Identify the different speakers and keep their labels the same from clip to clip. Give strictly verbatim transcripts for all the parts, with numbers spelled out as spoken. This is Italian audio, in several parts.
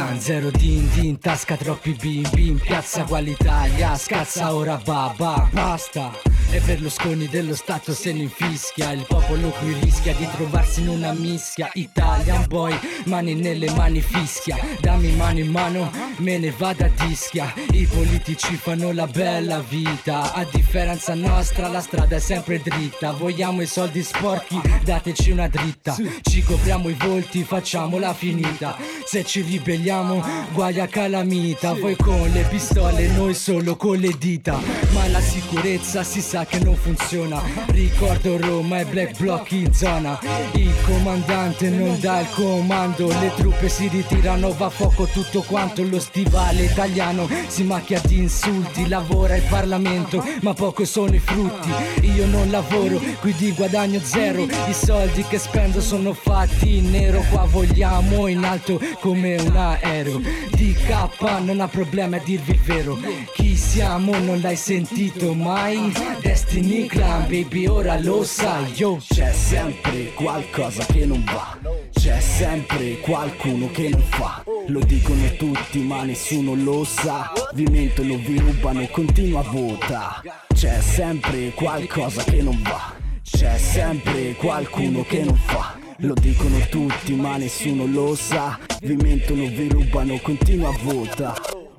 Speaker 1: clan, zero din din, tasca troppi bim bim, piazza qualità, scazza ora baba, basta. E Berlusconi dello Stato se ne infischia, il popolo qui rischia di trovarsi in una mischia. Italian boy, mani nelle mani fischia, dammi mano in mano, me ne vado a dischia. I politici fanno la bella vita, a differenza nostra la strada è sempre dritta. Vogliamo i soldi sporchi, dateci una dritta. Ci copriamo i volti, facciamola finita. Se ci ribelliamo, guai a calamita. Voi con le pistole, noi solo con le dita. Ma la sicurezza si sa che non funziona. Ricordo Roma e Black Bloc in zona. Il comandante non dà il comando, le truppe si ritirano, va a fuoco tutto quanto. Lo stivale italiano si macchia di insulti. Lavora il Parlamento ma poco sono i frutti. Io non lavoro, quindi guadagno zero. I soldi che spendo sono fatti in nero. Qua vogliamo in alto come un aereo. D K non ha problemi a dirvi il vero. Chi siamo non l'hai sentito mai? Destiny Clan, baby, ora lo sai, yo.
Speaker 2: C'è sempre qualcosa che non va, c'è sempre qualcuno che non fa. Lo dicono tutti ma nessuno lo sa. Vi mentono, vi rubano, continua a vota. C'è sempre qualcosa che non va, c'è sempre qualcuno che non fa. Lo dicono tutti ma nessuno lo sa. Vi mentono, vi rubano, continua a vota.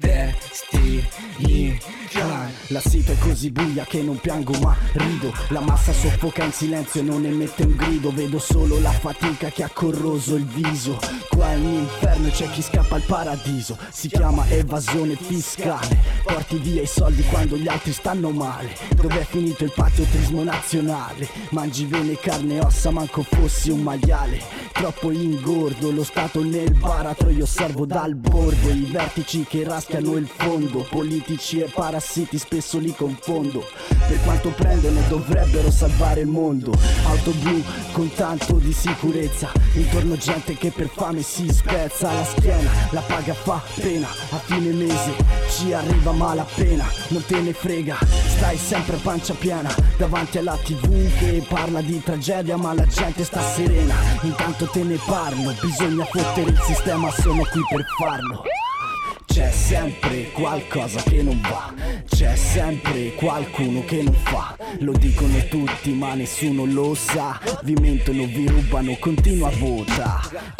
Speaker 1: Destiny Clan.
Speaker 2: La sito è così buia che non piango ma rido. La massa soffoca in silenzio e non emette un grido. Vedo solo la fatica che ha corroso il viso. Qua all'inferno c'è chi scappa al paradiso. Si chiama evasione fiscale. Porti via i soldi quando gli altri stanno male. Dov'è finito il patriottismo nazionale? Mangi vene, carne e ossa, manco fossi un maiale. Troppo ingordo, lo stato nel baratro. Io osservo dal bordo i vertici che raschiano il fondo. Politici e parassiti spesso li confondo. Per quanto prendono dovrebbero salvare il mondo. Auto blu con tanto di sicurezza, intorno gente che per fame si spezza la schiena. La paga fa pena, a fine mese ci arriva malapena. Non te ne frega, stai sempre a pancia piena davanti alla tv che parla di tragedia ma la gente sta serena. Intanto te ne parlo, bisogna fottere il sistema, sono qui per farlo. C'è sempre qualcosa che non va, c'è sempre qualcuno che non fa. Lo dicono tutti ma nessuno lo sa. Vi mentono, vi rubano, continua a vota.